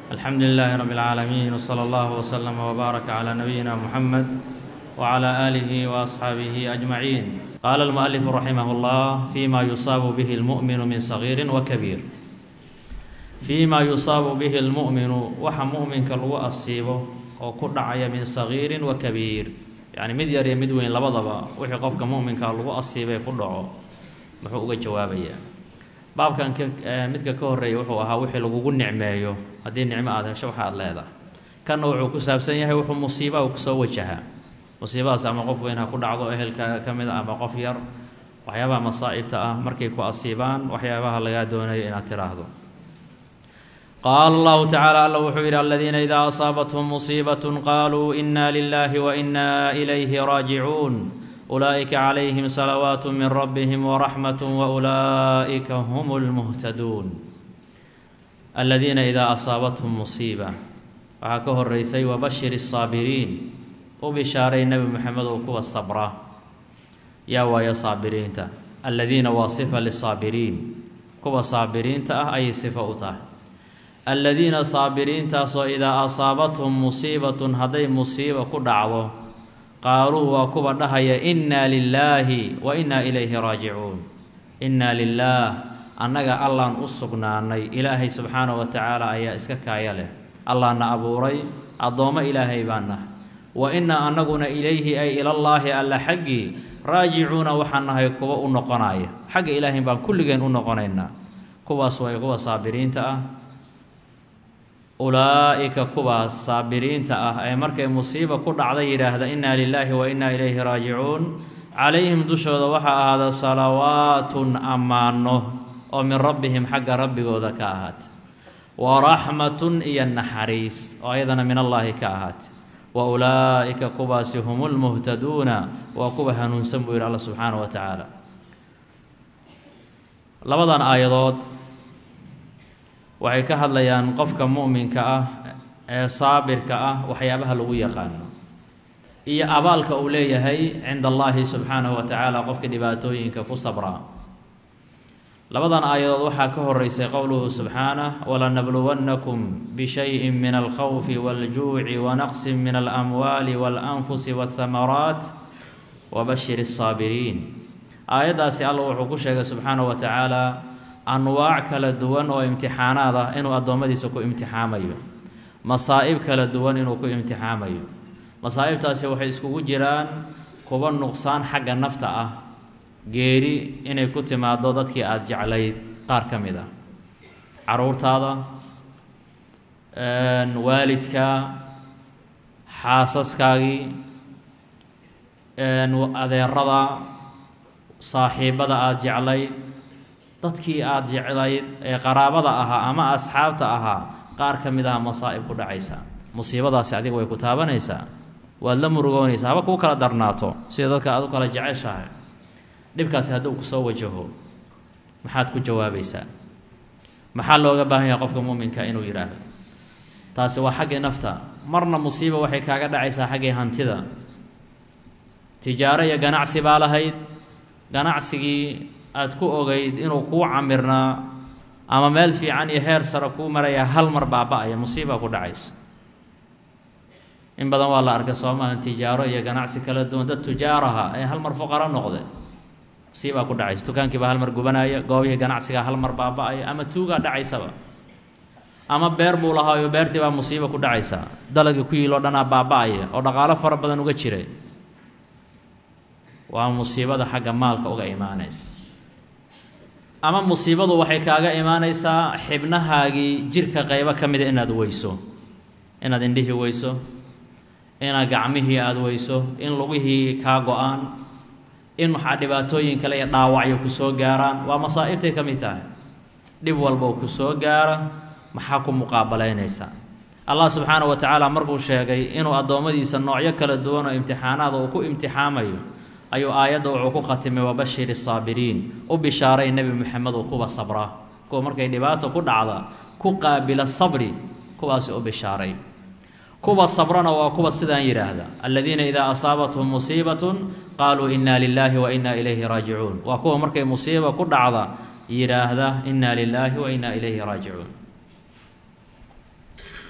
الحمد لله رب العالمين وصلى الله وسلم وبارك على نبينا محمد وعلى آله وأصحابه أجمعين. قال المؤلف رحمه الله فيما يصاب به المؤمن من صغير وكبير. فيما يصاب به المؤمن وxa مؤمنka lagu asiibo oo ku dhacaya min صغير وكبير يعني mid yar iyo mid weyn labadaba wixii qofka mu'minka lagu asiibay ku dhaco muxuu uga jawaabayaa. baabkan midka ka horeeyay wuxuu ahaa wixii lagugu nicmeeyo haddii nicmo aad hesho waxa aad leedahay. kana wuxuu ku saabsan yahay wuxuu musiibo ku soo wajaha. musiibadaas ama qof weyn ha ku dhacdo ehelka ka mid ama qof yar waxyaabaha masaa'ibta ah markay ku asiibaan waxyaabaha laga doonayo inaad tiraahdo. قال الله تعالى الله وحير الذين إذا أصابتهم مصيبة قالوا إنا لله وإنا إليه راجعون أولئك عليهم صلوات من ربهم ورحمة وأولئك هم المهتدون. الذين إذا أصابتهم مصيبة وحكوه الرئيسي وبشر الصابرين وبشاري النبي محمد وكوى الصبرة يا ويا صابرين الذين واصفة للصابرين كوى صابرين أي صفة الذين صابرين تاسو إذا أصابتهم مصيبة هذي مصيبة كدعوة قالوا وكبر دهيا إنا لله وإنا إليه راجعون. إنا لله أنك الله أصقنا إلهي سبحانه وتعالى أي إسكاكايا له الله نأبوري الضوم إلهي بانا وإنا أنقنا إليه أي إلى الله ألا حقي راجعون وحنا يكوا أنقنايا حق إلهي بان كل جن أنقنينا كوا سوي كوا صابرين أولئك كوا الصابرين أي مركي مصيبة كل عضي هذا إنا لله وإنا إليه راجعون عليهم دشوا وحا هذا صلوات أمانه ومن ربهم حق ربي وذكاهات ورحمة إيا النحريس وأيضا من الله كاهات وأولئك كوا هم المهتدون وكوا هنسموا إلى الله سبحانه وتعالى. لبضان آيضات waxay ka hadlayaan qofka mu'minka ah ee saabirka ah waxyaabaha lagu yaqaano iyo abaalka uu leeyahay cinda Allahi subhanahu wa ta'ala qofka dhibaatooyinka ku sabra. labadan aayadood waxaa ka horeysay qowluhu subhanahu wa la nabluwannakum bi shay'in min al-khawfi wal-juu'i wa naqsin min al-amwali wal-anfusi wath-thamarat wa bashshiris saabiriin. aayadaasi Allah wuxuu ku sheegay subhanahu wa ta'ala anwaac kala duwan oo imtixaanaad ah inuu adoomadiisa ku imtixaamayo masaa'ib kala duwan inuu ku imtixaamayo. masaa'ibtaasi waxay iskugu jiraan kuwa nuqsaan xagga nafta ah geeri inay ku timaado dadkii aad jeclayd qaar ka mid ah caruurtaada waalidka xaasaskaagii adeerada saaxiibada aad jeclayd dadkii aad jeclayd ee qaraabada ahaa ama asxaabta ahaa qaar ka mid ah masaa'ib ku dhacaysa. musiibadaasi adiga way ku taabanaysaa waad la murugoonaysaa haba kuu kala darnaato sida dadka aad u kala jeceshahay. dhibkaasi hadduu ku soo wajaho maxaad ku jawaabaysaa? maxaa looga baahan yahay qofka mu'minka inuu yidhaahdo? taasi waa xaggii nafta. marna musiiba waxay kaaga dhacaysaa xaggii hantida. tijaaro iyo ganacsi baa lahayd ganacsigii aad ku ogayd inuu kuu camirnaa ama meel fiican iyo heer sare kuu maraya hal mar baaba'aya musiiba ku dhacaysa. in badan waa la arkay soomahan tijaaro iyo ganacsi kala duwan dad tujaaraha ee hal mar fuqara noqdeen musiiba ku dhacaysa. dukaankiiba hal mar gubanaya goobihii ganacsiga hal mar baaba'aya ama tuugaa dhacaysaba ama beer buu lahaayo beertii baa musiiba ku dhacaysa dalagii ku yiiloo dhanaa baaba'aya oo dhaqaalo fara badan uga jiray. waa musiibada xagga maalka uga imaanaysa. ama musiibadu waxay kaaga imaanaysaa xibnahaagii jirka qaybo ka mida inaad weyso inaad indhihii weyso inaad gacmihii aad weyso in lugihii kaa go-aan in waxaa dhibaatooyin kale iyo dhaawacyo ku soo gaaraan waa masaa'ibtay ka mid tahay. dhib walba oo ku soo gaara maxaa ku muqaabalaynaysaa? allah subxaanahu wa tacaala markuu sheegay inuu addoommadiisa noocyo kala duwan oo imtixaanaada uu ku imtixaamayo ayuu aayadda wuxuu ku khatimay wabashir الsaabiriin u bishaaray nebi moxamed oo kuwa sabra kuwa markay dhibaato ku dhacda ku qaabila sabri kuwaasi u bishaaray. kuwa sabrana waa kuwa sidaan yidhaahda aladiina idaa asaabathum musiibatun qaaluu inna lilaahi wa inna ilayhi raajicuun. waa kuwa markay musiiba ku dhacda yidhaahda inna lilaahi wa inna ilayhi raajicuun.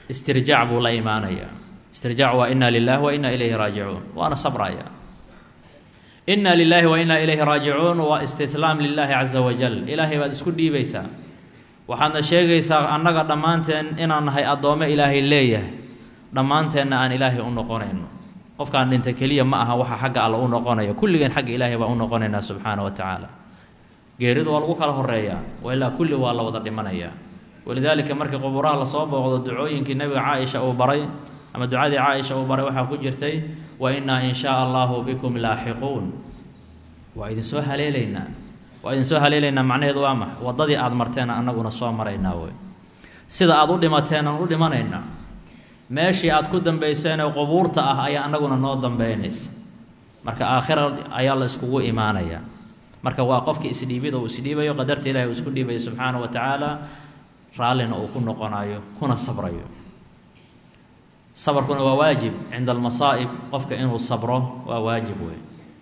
istirjaac buu la imaanayaa. istirjaac waa inna lilaahi wa inna ilayhi raajicuun, waana sabraya. inna lilaahi wa inna ilayhi raajicuun waa istislaam lilaahi caza wajal. ilaahay baad isku dhiibaysaa, waxaadna sheegaysaa annaga dhammaanteen inaan nahay addoommo ilaahay leeyahay, dhammaanteenna aan ilaahay u noqonayno. qofkaan dhinta keliya ma aha waxa xagga alla u noqonaya, kulligeen xagga ilaahay baan u noqonaynaa subxaana wa tacaala. geeridu waa lagu kala horeeyaa, wa ilaa kulli waa la wada dhimanayaa. walidaalika markii quburaha lasoo booqdo ducooyinkii nabiga caaisha uu baray, ama ducadii caaisha uu baray, waxaa ku jirtay wa innaa in shaa allahu bikum laaxiquun. waa idinsoo haleelaynaa, waa idinsoo haleelaynaa macnaheedu waa max? waddadii aada marteena annaguna soo maraynaa wey. sida aada u dhimateen aan u dhimanaynaa, meeshii aad ku dambayseen ee qubuurta ah ayaa annaguna noo dambeynaysa. marka aakhira ayaa la iskugu imaanayaa. marka waa qofkii isdhiibid oo isdhiibayo qadarta ilahi uu isku dhiibayo subxaana wa tacaala, raallina uu ku noqonayo kuna sabrayo. sabarkuna waa waajib cinda almasaa'ib, qofka inuu sabro waa waajib wey.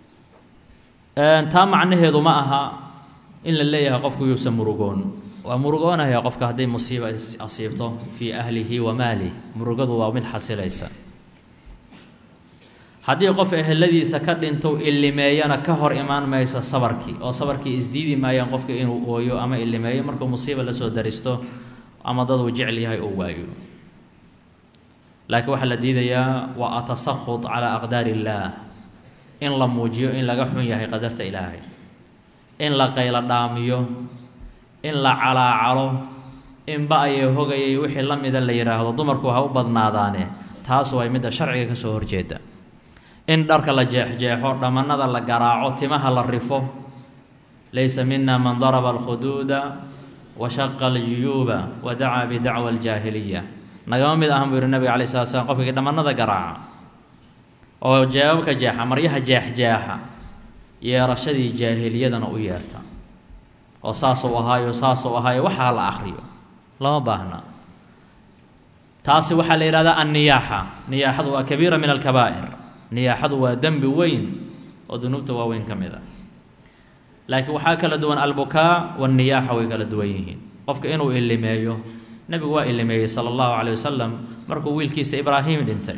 taa macnaheedu ma aha in la leeyahay qofku yuusan murugoon. waa murugoonaya qofka hadday musiiba asiibto fii ahlihi wa maalih, murugadu waa mid xasilaysa. haddii qof eheladiisa ka dhinto illimeeyana ka hor imaan mayso sabarkii, oo sabarkii isdiidi maayaan qofka inuu ooyo ama illimeeyo markuu musiiba la soo daristo ama dad uu jecel yahay uu waayo. laakiin waxaa la diidayaa waa atasakhud calaa aqdaari illaah, in la muujiyo in laga xun yahay qadarta ilaahay, in la qaylo dhaamiyo, in la calaacalo, in ba-ayay hogayay wixii la mida la yidhaahdo, dumarku ha u badnaadaane. taas way midda sharciga ka soo horjeeda. in dharka la jeexjeexo, dhamannada la garaaco, timaha la rifo. laysa mina man daraba alkhuduuda wa shaqa aljuyuuba wa dacaa bidacwa aljaahiliya. nagama mid ahan buu yihi nabiga alai slat slam qofkii dhamannada garaaca oo jawaabka jeexa, maryaha jeexjeexa, yeerashadii jaahiliyadana u yeerta, oo saasuu ahaayo waxaa la akhriyo lama baahna. taasi waxaa la yidhahdaa anniyaaxa. niyaaxadu waa kabiira min alkabaa'ir. niyaaxadu waa dembi weyn oo dunuubta waaweyn ka mid ah. laakiin waxaa kala duwan albukaa wanniyaaxa, way kala duwan yihiin. qofka inuu illimeeyo, nebigu waa illimeeyey sala allahu calayh wasalam markuu wiilkiisa ibraahim dhintay.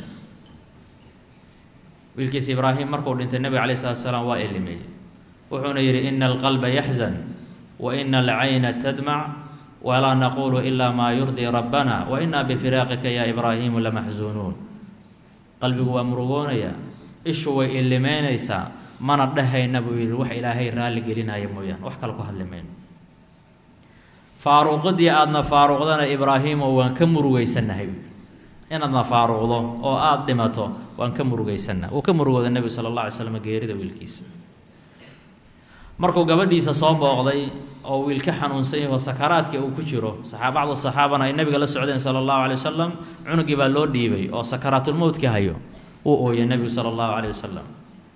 wiilkiisa ibraahim markuu dhintay nebiga calayh salatu wasalaam waa illimeeyey. wuxuuna yidhi ina alqalba yaxzan wa ina alcayna tadmac walaa naquulu ilaa maa yurdii rabbana wa inaa bifiraaqika ya ibraahiimu lamaxsuunuun. qalbigu waa murugoonayaa, ishu way illimeynaysaa, mana dhehayna buu yidhi wax ilaahay raalli gelinaya mooyaan, wax kale ku hadli mayno. faaruuqadii aadna faaruuqdana ibraahiimo waan ka murugaysannahay. inaadna faaruuqdo oo aada dhimato waan ka murugaysannaha. uu ka murugooday nebigu sala allah alay slam geerida wiilkiisa. markuu gabadhiisa soo booqday oo wiil ka xanuunsan yaho sakaraadkii uu ku jiro, bacdu saxaabana ay nebiga la socdeen sala allahu calay wasalam, cunugii baa loo dhiibay oo sakaraatulmowtka hayo. uu ooyay nebigu sala allahu calay wasalam.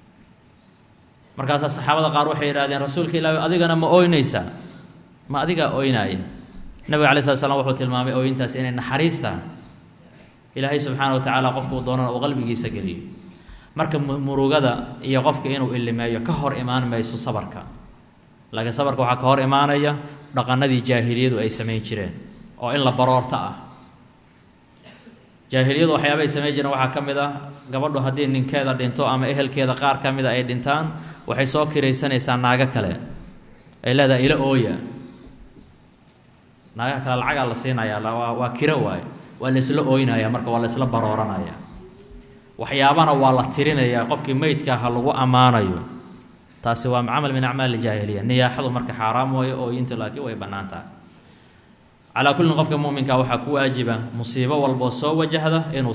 markaasaa saxaabada qaar waxay yidhahdeen rasuulka ilaahi adigana ma ooynaysaa? ma adigaa ooynaaya? nebiga alay slat slam wuxuu tilmaamay ooyintaas inay naxariis tahay. ilaahay subxaana wa tacaala qofkuu doonana uu qalbigiisa geliyo. marka murugada iyo qofka inuu illimeeyo ka hor imaan mayso sabarka. laakiin sabarka waxaa ka hor imaanaya dhaqanadii jaahiliyadu ay samayn jireen oo in la baroorto ah. jaahiliyadu waxyaaba ay samayn jireen waxaa ka mid ah, gabadhu haddii ninkeeda dhinto ama ehelkeeda qaar ka mida ay dhintaan, waxay soo kiraysanaysaa naago kale. ay leedahay ila ooya. naagaha kale lacagaa la siinayaa, waa kiro waaye, waa laysla ooynaya, marka waa laysla barooranaya. waxyaabana waa la tirinayaa, qofkii meydka ha lagu ammaanayo. taasi waa camal min acmaal jaahiliya. niyaaxadu marka xaaraam waayo, ooyinta laakiin way bannaan tahay. calaa kullin qofka mu'minka waxaa ku waajiba musiibo walboo soo wajahda inuu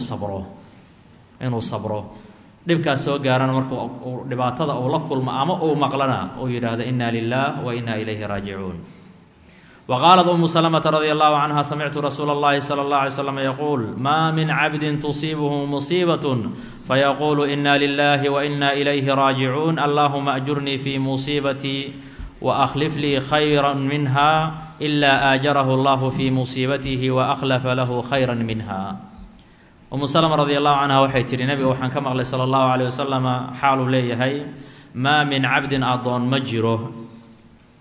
sabro. dhibkaas soo gaarana marka dhibaatada uu la kulmo ama uu maqlana uu yidhaahdo inna lilah wa inna ilayhi raajicuun. وqاaلت أم سلمة رضي الله عنها سمعت رsuuل اللhi صلى الله عليه وسلم يقول ما من عبد تصيبه مصيبة فيقول إنا لله وإنا إليه راجعون اللهم أجرني في مصيبتي وأخلف لي خيرا منها إلا آجره الله في مصيبته وأخلف له خيرا منها. أم سلمة رضي الله عنها waxay tihi نبga waxaan ka maqlay صلى الله عليه وسلم xaaluu leeyahay ما min cabdi adoon ma jiro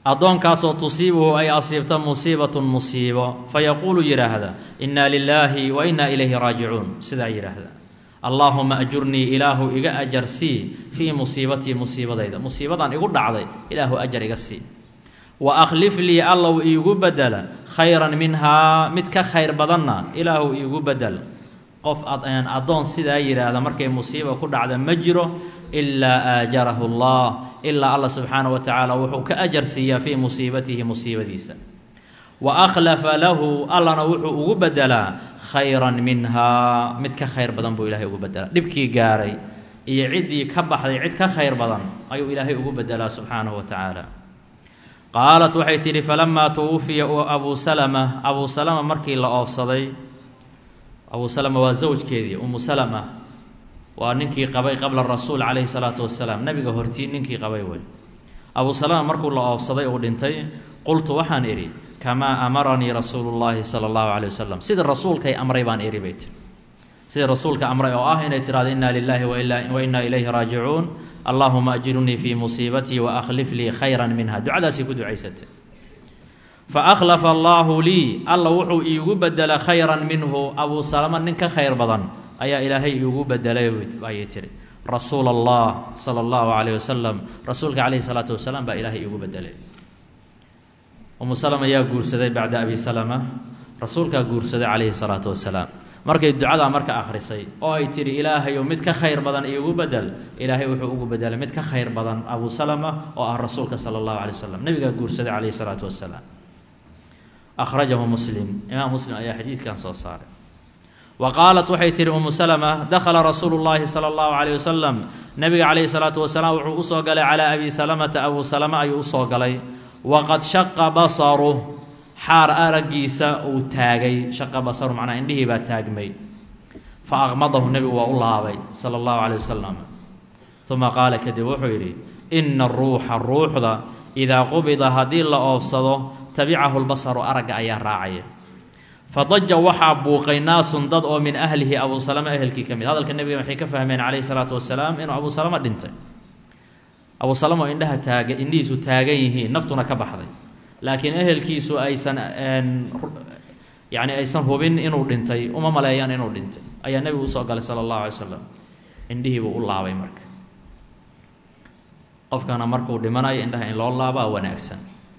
addoonkaasoo tusiibuhu ay asiibta musiibatun musiibo fayaquulu yidhaahda innaa lilaahi wa innaa ilayhi raajicuun sidaa yidhaahda allaahuma ajurnii ilaahu iga ajar sii fii musiibatii musiibadayda musiibadan igu dhacday ilaahu ajar iga sii wa akhlif lii allow iigu bedela khayran minhaa mid ka khayr badanna ilaahu iigu bedel qof addoon sidaa yidhaahda markay musiiba ku dhacda ma jiro ilaa aajarahu allah ilaa allah subxaanahu wa tacaala wuxuu ka ajar siiyaa fii musiibatihi musiibadiisa wa akhlafa lahu allana wuxuu ugu bedelaa khayran minhaa mid ka khayr badan buu ilaahay ugu bedelaa dhibkii gaaray iyo ciddii ka baxday cid ka khayr badan ayuu ilaahay ugu bedelaa subxaanahu wa tacaala qaalat waxay tidhi falamaa tuwufiya abuu salama markii la oofsaday abuu salama waa zawjkeedii umu salama waa ninkii qabay qabla rasuul calayhi salaatu wasalaam nabiga hortii ninkii qabay wey abuu salama markuu la oofsaday uu dhintay qultu waxaan idhi kamaa amaranii rasuulu llaahi sala allahu calay wasalam sida rasuulkay amray baan idhi bay tiri sida rasuulka amray oo ah inay tiraahdo innaa lilaahi wa innaa ilayhi raajicuun allaahuma ajirnii fii musiibatii wa akhlif lii khayran minha ducadaasay ku ducaysatay fa akhlafa allaahu lii alla wuxuu iigu bedela khayran minhu abuu salama nin ka khayr badan ayaa ilaahay iigu bedelay ayay tiri rasuula allah sala allahu calayh wasalam rasuulka calayhi salaatu wasalaam baa ilaahay iigu bedelay umu salama ayaa guursaday bacda abi salama rasuulkaa guursaday calayhi salaatu wasalaam markay ducadaa marka akhrisay oo ay tidhi ilaahayow mid ka khayr badan iigu bedel ilaahay wuxuu ugu bedelay mid ka khayr badan abuu salama oo ah rasuulka sala allahu calay wasalam nabigaa guursaday calayhi salaatu wasalaam akhrajahu muslim imaam muslim ayaa xadiidkan soo saaray wa qaalat waxay tihi umu salama dakhala rasuulu llaahi sala allahu calayh wasalam nabiga calayhi salaatu wasalaam wuxuu usoo galay calaa abi salamata abuu salama ayuu usoo galay waqad shaqa basaruh xaar araggiisa uu taagay shaqa basaru macnaa indhihii baa taagmay fa aqmadahu nebigu waa u laabay sala allahu calay wasalam uma qaala kadib wuxuu yidhi ina aruuxa ruuxda idaa qubida haddii la oofsado tabicahu lbasaru aragga ayaa raacaya fadaja waxaa buuqay naasun dad oo min ahlihi abuu salama ehelkii ka mid hadalka nebiga waxay ka fahmeen calayhi salaatu wasalaam inuu abuu salama dhintay abuu salama oo indhihiisu taagan yihiin naftuna ka baxday laakiin ehelkiisu aysan aysan hubin inuu dhintay uma maleeyaan inuu dhintay ayaa nebigu usoo galay sala allahu alay slam indhihii buu u laabay marka qofkana markuu dhimanayo indhaha in loo laabaa wanaagsan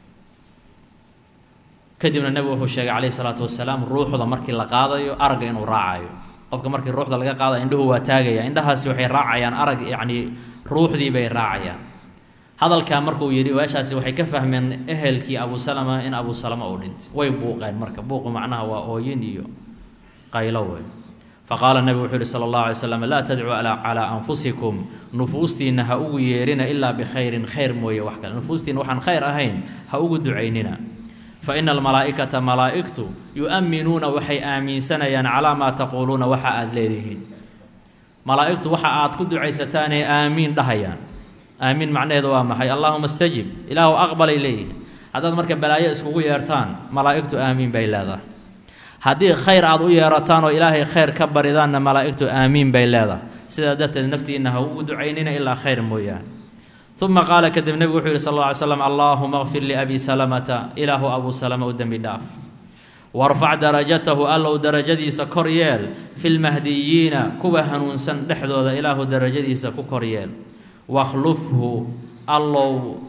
kadibna nebigu wuxuu sheegay calayhi salaatu wasalaam ruuxda markii la qaadayo aragga inuu raacayo qofka markii ruuxda laga qaadayo indhuhu waa taagaya indhahaasi waxay raacayaan arag ruuxdii bay raacayaan hadalkaa markuu yidhi weeshaasi waxay ka fahmeen ehelkii abuu salama in abuu salama uu dhintay way buuqeen marka buuqu macnaha waa ooyin iyo qaylo wey faqaala nebigu wuxuu yihi sala allahu alay slam laa tadcuu calaa anfusikum nufuustiinna ha ugu yeerina ilaa bikhayrin khayr mooye wax kale nufuustiinna waxaan khayr ahayn ha ugu ducaynina fa ina almalaa'ikata malaa'igtu yu'minuuna waxay aaminsanayaan calaa maa taquuluuna waxa aada leedihiin malaa'igtu waxa aad ku ducaysataanay aamiin dhahayaan aamiin macnaheedu waa maxay allaahuma stajib ilaahu aqbalay leeyihin haddaad marka balaayo iskugu yeertaan malaa'igtu aamiin bay leedahay haddii khayr aad u yeerataan oo ilaahay khayr ka baridaanna malaa'igtu aamiin bay leedahay sidaa darteed naftiinna ha ugu ducaynina ilaa khayr mooyaane uma qaala kadib nebigu wuxuu yihi sal alla ly slam allaahuma kfir liabi salamata ilaahu abuu salama u dembi dhaaf warfac darajatahu allow darajadiisa kor yeel fi lmahdiyiina kuwa hanuunsan dhexdooda ilaahu darajadiisa ku kor yeel wakhlufhu allow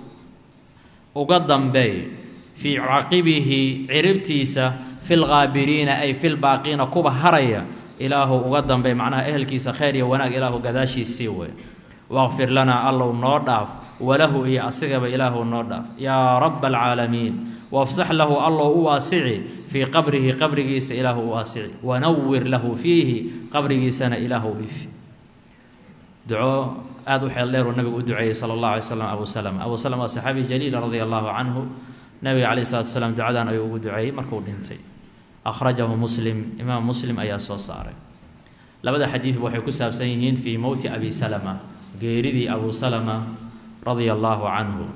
uga dambeey fii caqibihi ciribtiisa fi lghaabiriina ay fi lbaaqiina kuwa haraya ilaahu uga dambeey macnaha ehelkiisa khayr iyo wanaag ilaahu gadaashiisii wey waqfir lanaa allow noo dhaaf walahu iyo asigaba ilaahu noo dhaaf yaa raba alcaalamiin wafsax lahu allow u waasici fii qabrihi qabrigiisa ilaahu u waasici wanawir lahu fiihi qabrigiisana ilaahu ifi duco aada u xeel dheeruu nabigu u duceeyey sala allahu alay slam abuu salama waa saxaabi jaliila radia allahu canhu nabiga calayh salatu wasalaam ducadan ayuu ugu duceeyey markuu dhintay akhrajahu muslim imaam muslim ayaa soo saaray labada xadiidba waxay ku saabsan yihiin fii mowti abi salama geeridii abuu salama radia allaahu canhu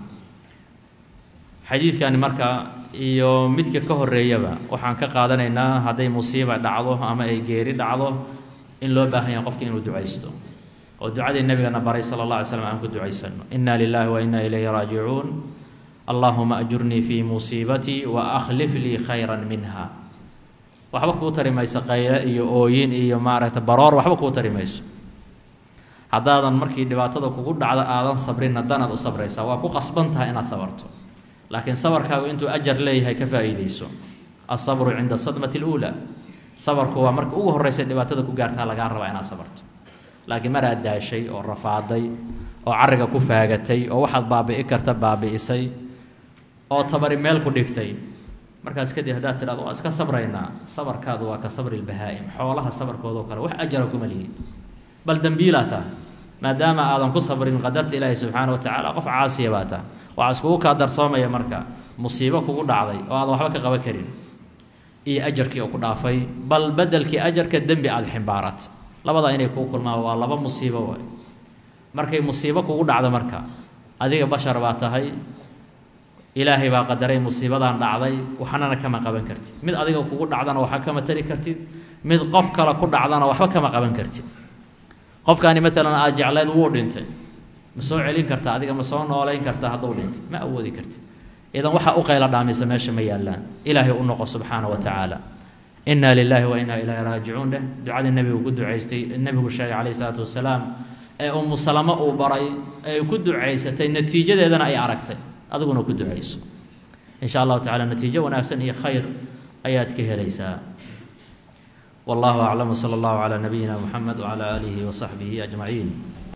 xadiidkani marka iyo midka ka horeeyaba waxaan ka qaadanaynaa hadday musiiba dhacdo ama ay geeri dhacdo in loo baahan yahay qofka inuu ducaysto oo ducadii nebigana baray sala allah alay slam aan ku ducaysano inna lilaahi wa inna ilayhi raajicuun allahuma ajurnii fii musiibatii wa akhlif lii khayran minha. waxba kuu tari mayso qayle iyo ooyin iyo maaragta baroor, waxba kuu tari mayso haddaadan markii dhibaatada kugu dhacdo aadan sabrin. haddanaad u sabraysaa, waa ku qasban tahay inaad sabarto, laakiin sabarkaagu intuu ajar leeyahay ka faa'iidayso. asabru cinda sadmati اluulaa, sabarku waa marka ugu horraysa dhibaatada ku gaartaa lagaa rabaa inaad sabarto. laakiin mar aad daashay oo rafaaday oo carriga ku faagatay oo waxaad baabi'i karta baabi'isay oo tabari meel ku dhigtay, markaas kadib haddaad tidhahdo waa iska sabraynaa, sabarkaadu waa ka sabri lbahaa'im, xoolaha sabarkoodao kale wax ajara kuma lihid, bal dembiilaa taha maadaama aadan ku sabrin qadarta ilaahi subxaana wa tacaala. qof caasiya baa taha. waxaa iskugu kaa darsoomaya marka musiibo kugu dhacday oo aadan waxba ka qaban karin iyo ajarkii oo ku dhaafay, bal bedelkii ajarka dembi aada ximbaarat. labadaa inay kuu kulmaan waa laba musiibo waay. markay musiibo kugu dhacdo marka adiga bashar baa tahay, ilaahay baa qadaray musiibadan dhacday, waxnana kama qaban kartid. mid adiga kugu dhacdana waxba kama tari kartid, mid qof kale ku dhacdana waxba kama qaban kartid. qofkaani maalan aad jeclayd wuu dhintay, ma soo celin karta adiga, ma soo noolayn karta hadduu dhintay, ma awoodi kartid. idan waxaa u qayla dhaamisa meesha ma yaallaan. ilaahay u noqo subxaana wa tacaala. inaa lilaahi wa inaa ilaahi raajicuun dheh. ducadii nebigu ku ducaystay, nebigu sheegay calayhi salaatu wasalaam, ee umu salamo uu baray, ay ku ducaysatay, natiijadeedana ay aragtay. adiguna ku ducayso in sha allahu tacala, natiijo wanaagsan iyo khayr ayaad ka helaysaa. wallahu aclam. sala allahu calaa nabiyina muxamed wacalaa aalihi wa saxbihi ajmaciin.